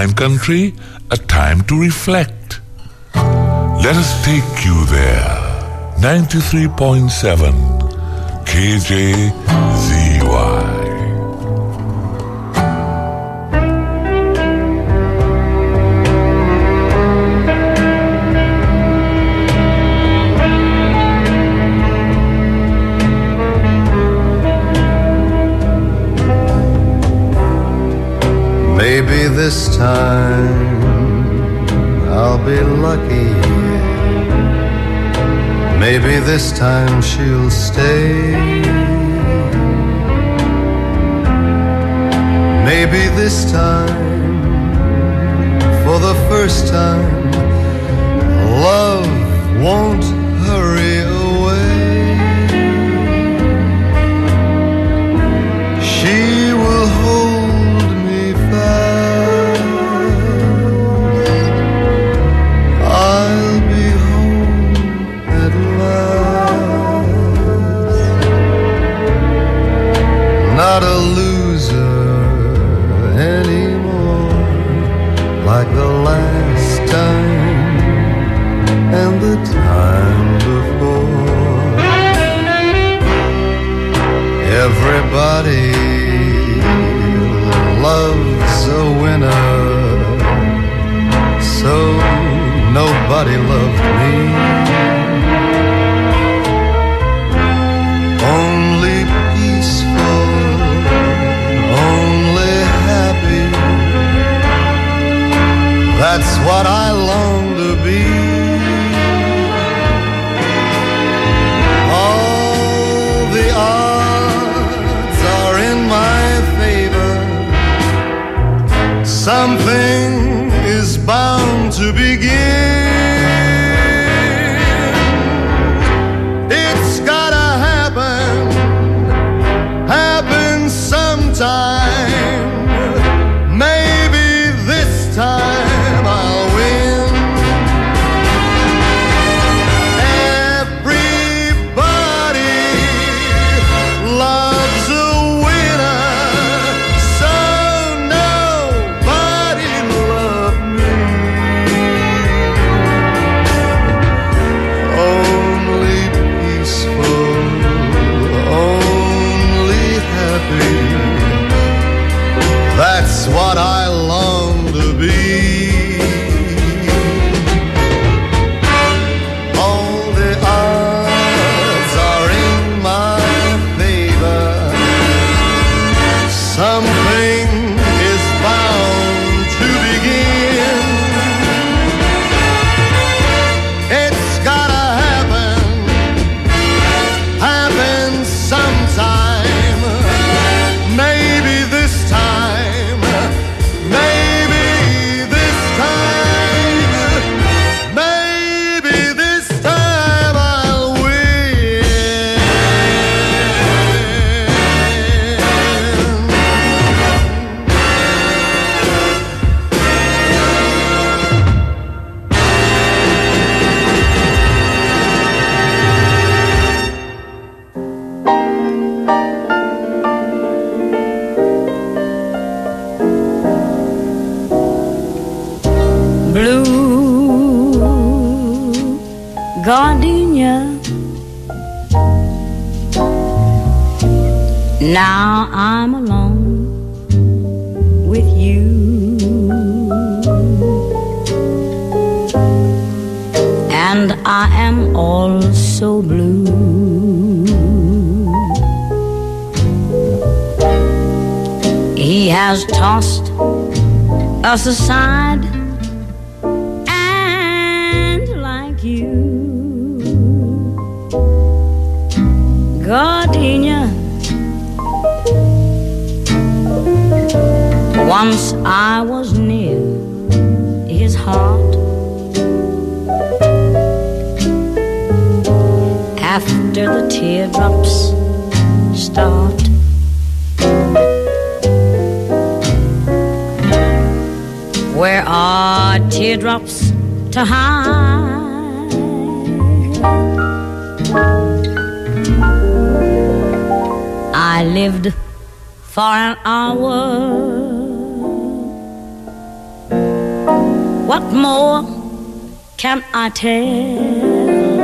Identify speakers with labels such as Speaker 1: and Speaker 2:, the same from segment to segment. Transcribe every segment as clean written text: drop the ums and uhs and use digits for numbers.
Speaker 1: wine country, a time to reflect. Let us take you there. 93.7 KJZY.
Speaker 2: Maybe this time I'll be lucky. Maybe this time she'll stay. Maybe this time, for the first time, love won't hurry away. She will hold me fast. I'll be home at last. Not a loser anymore, like the last time and the time before. Everybody loves a winner, so nobody loved me. Only peaceful, only happy, that's what I long to be. All the odds are in my favor. Something is bound to begin. It's gotta happen, happen sometime. Maybe this time I'll win. Everybody loves a winner, so nobody loved me. Only peaceful, only happy, that's what I long to be. All the odds are in my favor. Something is bound to begin. It's gotta happen, happen sometime. Maybe this time, maybe this time, maybe this time I'll win.
Speaker 3: Blue gardenia, now I'm alone with you, and I am also blue. He has tossed us aside, and like you, gardenia, once I was near his heart. After the teardrops start, where are teardrops to hide? I lived for an hour What more can I tell?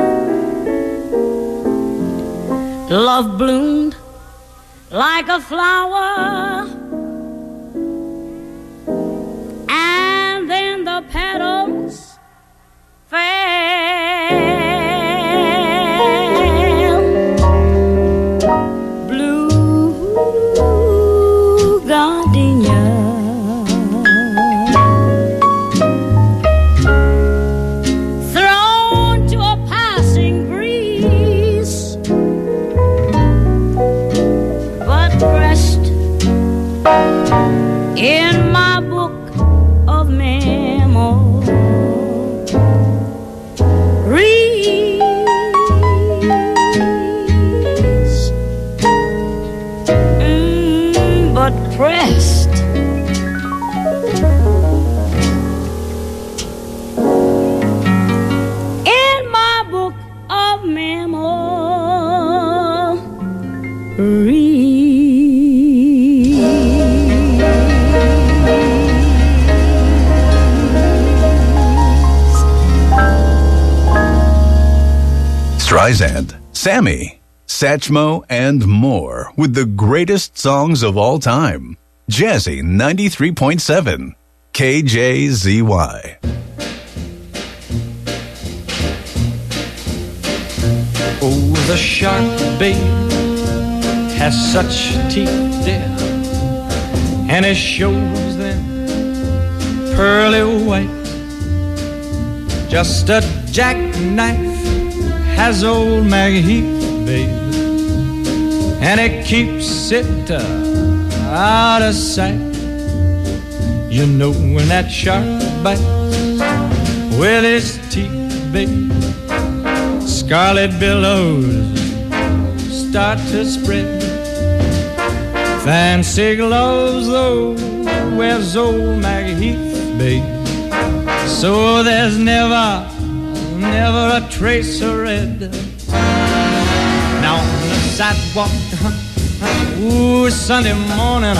Speaker 3: Love bloomed like a flower, and then the petals fell. Blue gardenia, thrown to a passing breeze, but pressed in my book of memories. But pressed in my book of memories.
Speaker 4: Streisand, Sammy, Satchmo, and more with the greatest songs of all time. Jazzy 93.7, KJZY.
Speaker 5: Oh, the shark, babe, has such teeth, dear, and it shows them pearly white. Just a jackknife has old Maggie Heath, babe, and it keeps it out of sight. You know when that shark bites with his teeth, babe, scarlet billows start to spread. Fancy gloves, though, wears old Maggie Heath, babe, so there's never a trace of red. Now on the sidewalk, ooh, Sunday morning,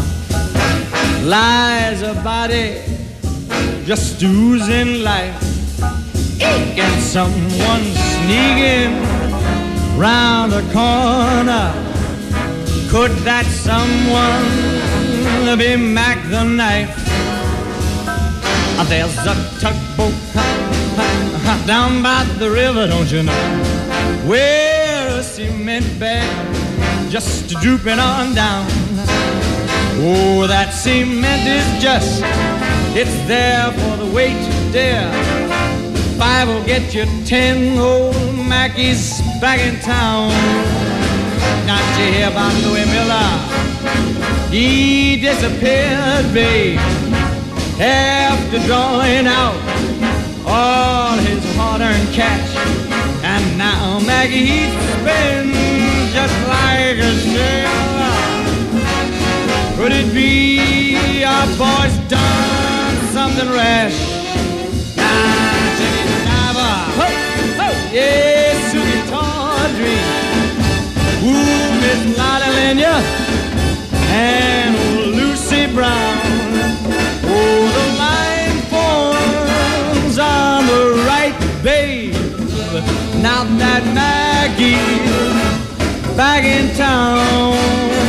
Speaker 5: lies a body just oozing life, and someone sneaking round the corner. Could that someone be Mac the Knife? There's a tugboat down by the river, don't you know, where a cement bag just drooping on down. Oh, that cement is just, it's there for the weight, dear. 5 will get you 10, old Mackie's back in town. Not you hear about Louis Miller? He disappeared, babe, after drawing out all his hard-earned cash, and now Maggie Heath spins just like a sailor. Could it be our boy's done something rash? Now Jenny the Diver, yes, Susie Tawdry, ooh, Miss Lotta Lenya, and old Lucy Brown. Oh, the line forms on the right, babe. Now that Maggie's back in town,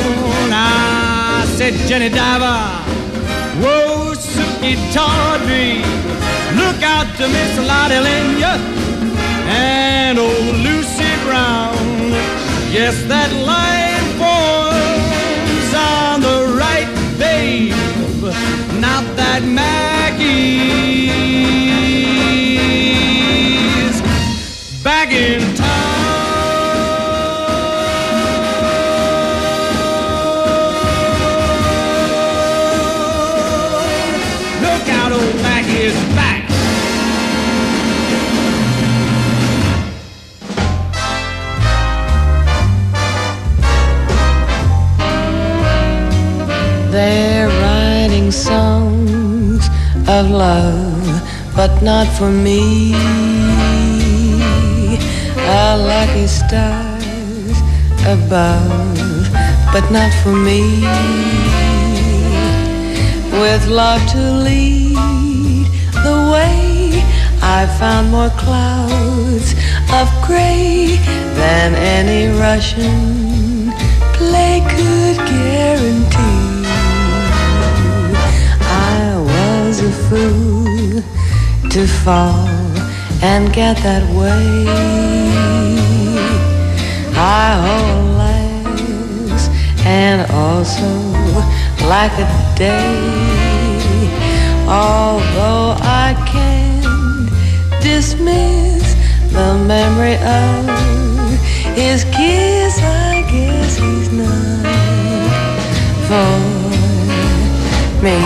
Speaker 5: I said, Jenny Diver, whoa, Suki Tawdry, look out to Miss Lotte Lenya and old Lucy Brown. Yes, that line forms on the right, babe. Now that Maggie's back in town. Look out, old Maggie is back.
Speaker 6: They're writing songs of love, but not for me. Our lucky stars above, but not for me. With love to lead the way I found more clouds of gray than any Russian play could guarantee. I was a fool to fall and get that way. I hold legs and also like a day. Although I can't dismiss the memory of his kiss, I guess he's not for me.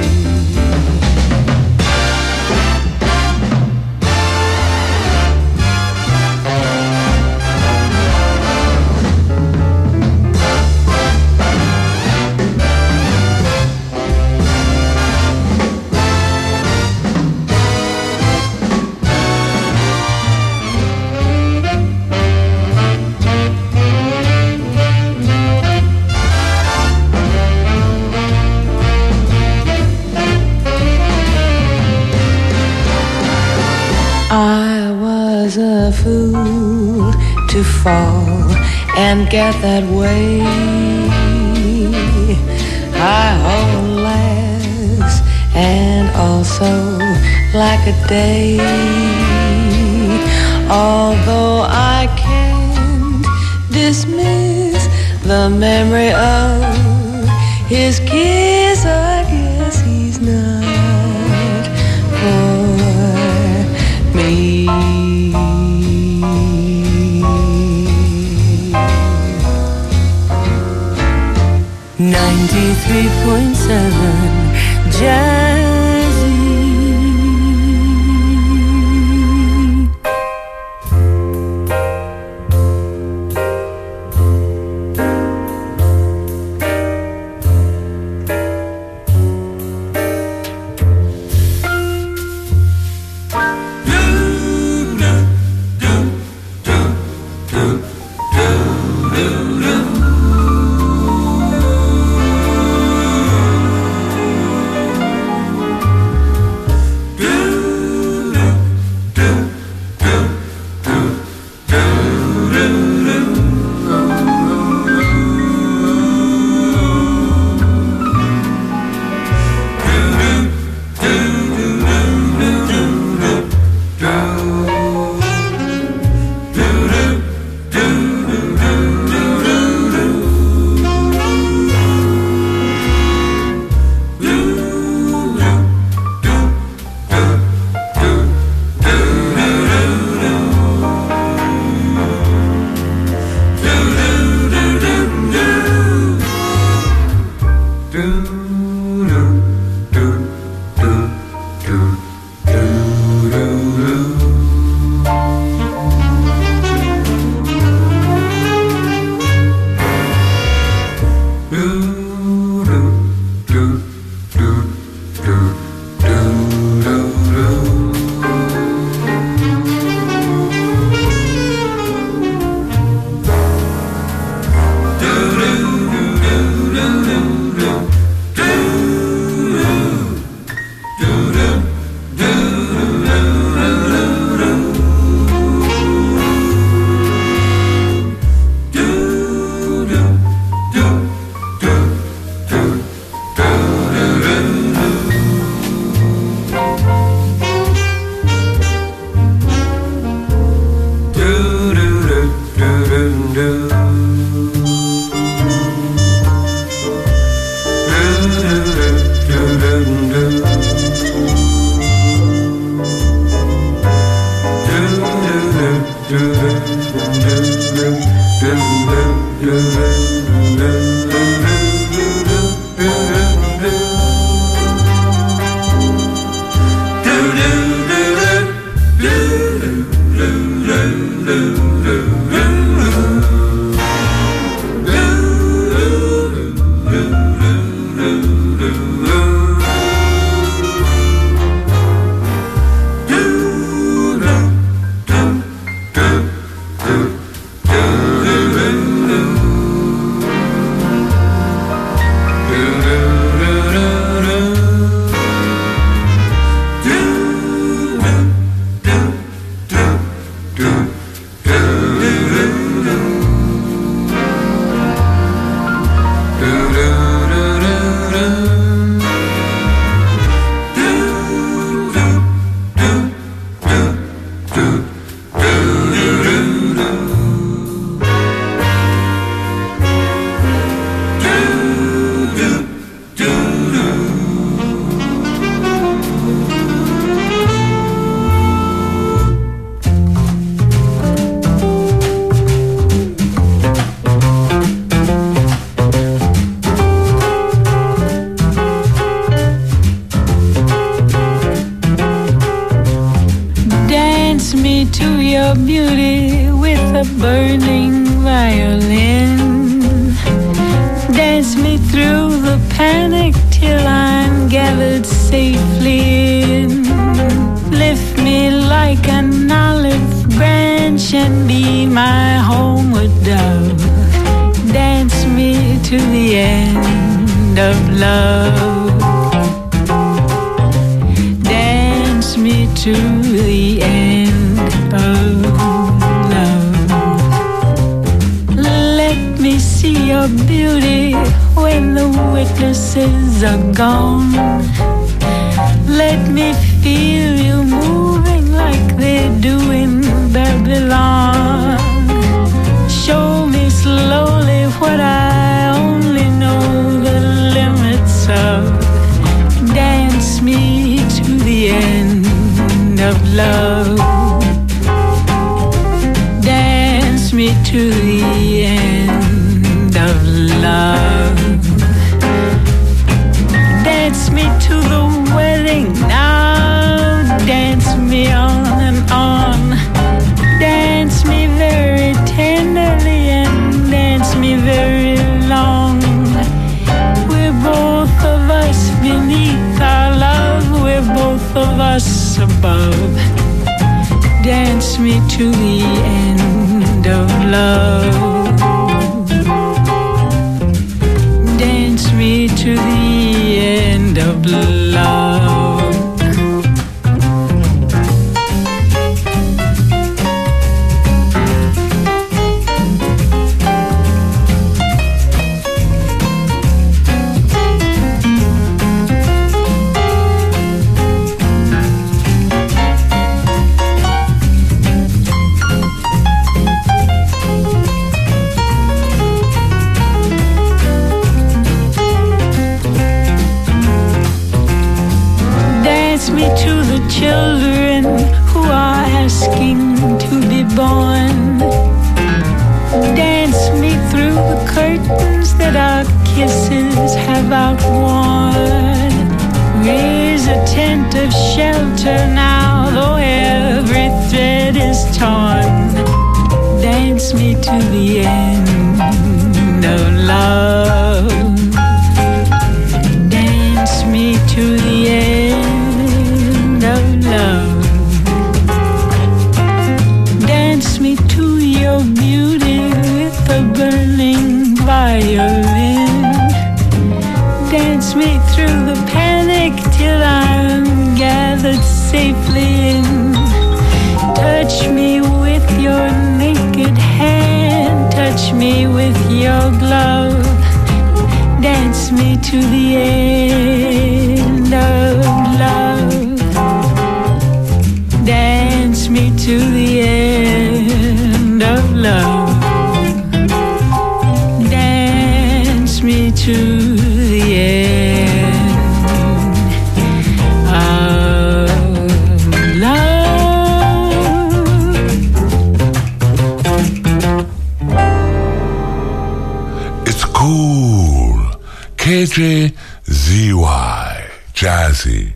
Speaker 6: I was a fool to fall and get that way. I hold laughs and also like a day. Although I can't dismiss the memory of his kiss, I guess he's not for me. 93.7 Jazzy.
Speaker 7: panic till I'm gathered safely in. Lift me like an olive branch and be my homeward dove. Dance me to the end of love. Dance me to the end of love. Let me see your beauty when the witnesses are gone. Let me feel you moving like they do in Babylon. Show me slowly what I only know the limits of. Dance me to the end of love. Dance me to the end of love. Dance me to the wedding now. Dance me on and on. Dance me very tenderly and dance me very long. We're both of us beneath our love. We're both of us above. Dance me to the end of love. Dance me to the end of love. Children who are asking to be born. Dance me through the curtains that our kisses have outworn. Raise a tent of shelter now, though every thread is torn. Dance me to the end of love. Dance me to the end of love. Dance me to your beauty with a burning violin. Dance me through the panic till I'm gathered safely in. Touch me with your naked hand. Touch me with your glove. Dance me to the end of love. Dance me to the end of love. Dance me to the end of love.
Speaker 1: It's cool. KJZY. Jazzy.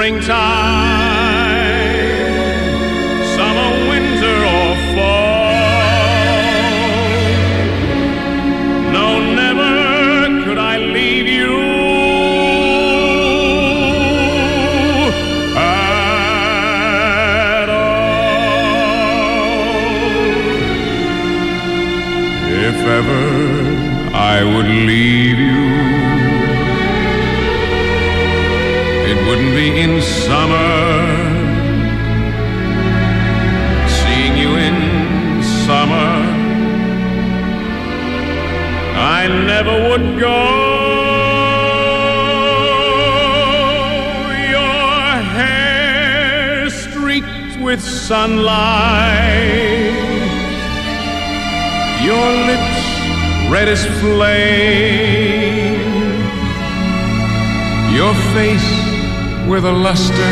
Speaker 5: springtime, summer, winter, or fall. No, never could I leave you at all. If ever I would leave you, it wouldn't be in summer. Seeing you in summer, I never would go. Your hair streaked with sunlight, your lips red as flame, your face with a luster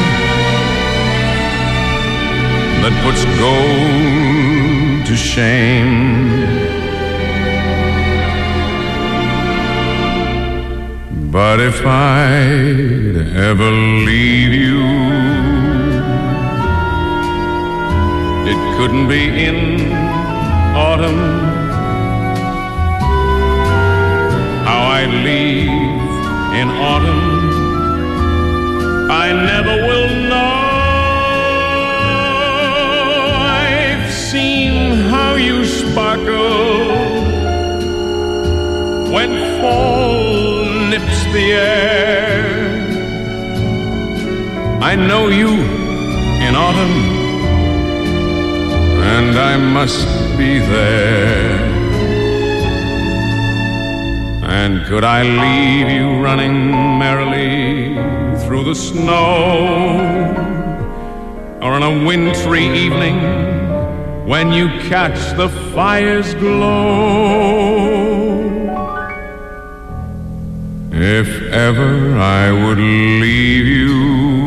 Speaker 5: that puts gold to shame. But if I'd ever leave you, it couldn't be in autumn. How I'd leave in autumn, I never will know. I've seen how you sparkle when fall nips the air. I know you in autumn, and I must be there. And could I leave you running merrily through the snow, or on a wintry evening when you catch the fire's glow? If ever I would leave you,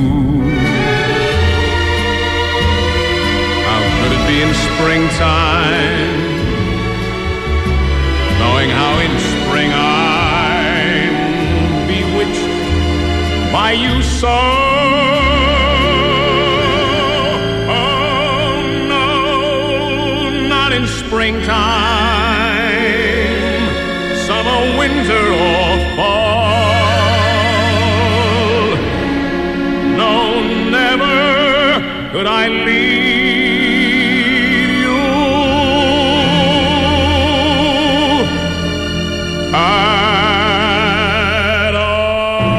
Speaker 5: how could it be in springtime, knowing how in spring I'm bewitched by you so? Oh no, not in springtime, summer, winter, or fall. No, never could I leave you at all.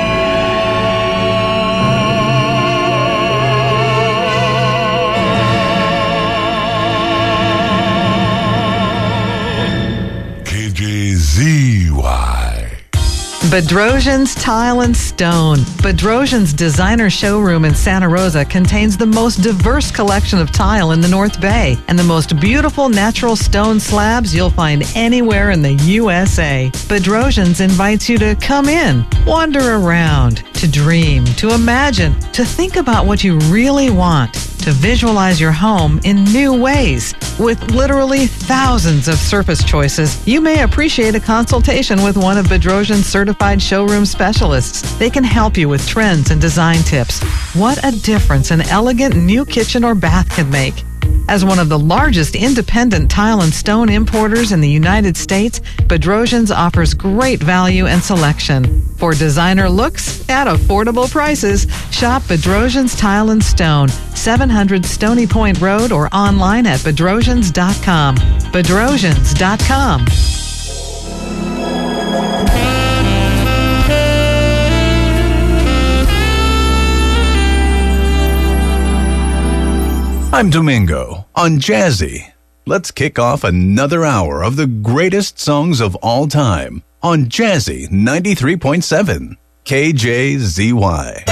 Speaker 1: KJZY.
Speaker 8: Bedrosian's Tile and Stone. Bedrosian's designer showroom in Santa Rosa contains the most diverse collection of tile in the North Bay and the most beautiful natural stone slabs you'll find anywhere in the USA. Bedrosian's invites you to come in, wander around, to dream, to imagine, to think about what you really want, to visualize your home in new ways. With literally thousands of surface choices, you may appreciate a consultation with one of Bedrosian's certified showroom specialists. They can help you with trends and design tips. What a difference an elegant new kitchen or bath can make. As one of the largest independent tile and stone importers in the United States, Bedrosian's offers great value and selection. For designer looks at affordable prices, shop Bedrosian's Tile and Stone, 700 Stony Point Road, or online at bedrosians.com. Bedrosians.com.
Speaker 4: I'm Domingo on Jazzy. Let's kick off another hour of the greatest songs of all time on Jazzy 93.7 KJZY.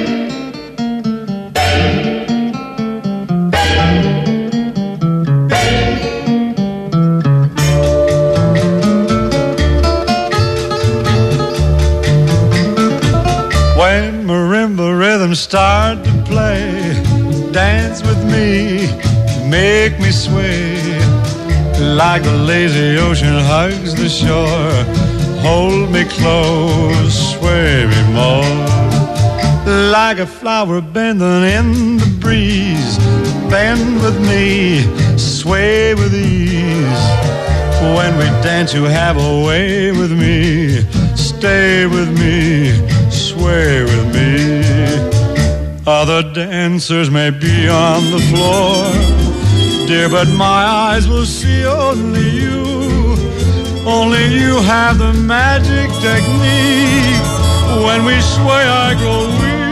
Speaker 2: When marimba rhythms start to play, dance with me, make me sway, like the lazy ocean hugs the shore. Hold me close, sway me more, like a flower bending in the breeze. Bend with me, sway with ease. When we dance, you have a way with me. Stay with me, sway with me. Other dancers may be on the floor, dear, but my eyes will see only you. Only you have the magic technique. When we sway, I grow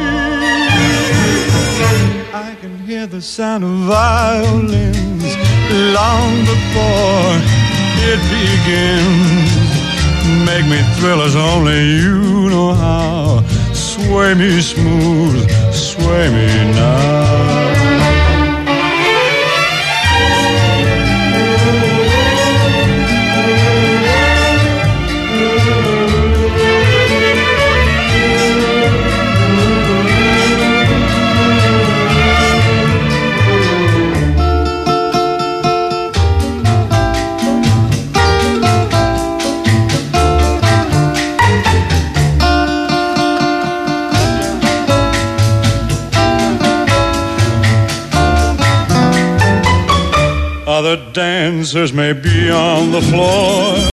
Speaker 2: weak. I can hear the sound of violins long before it begins. Make me thrill as only you know how. Sway me smooth, sway me now. Other dancers may be on the floor,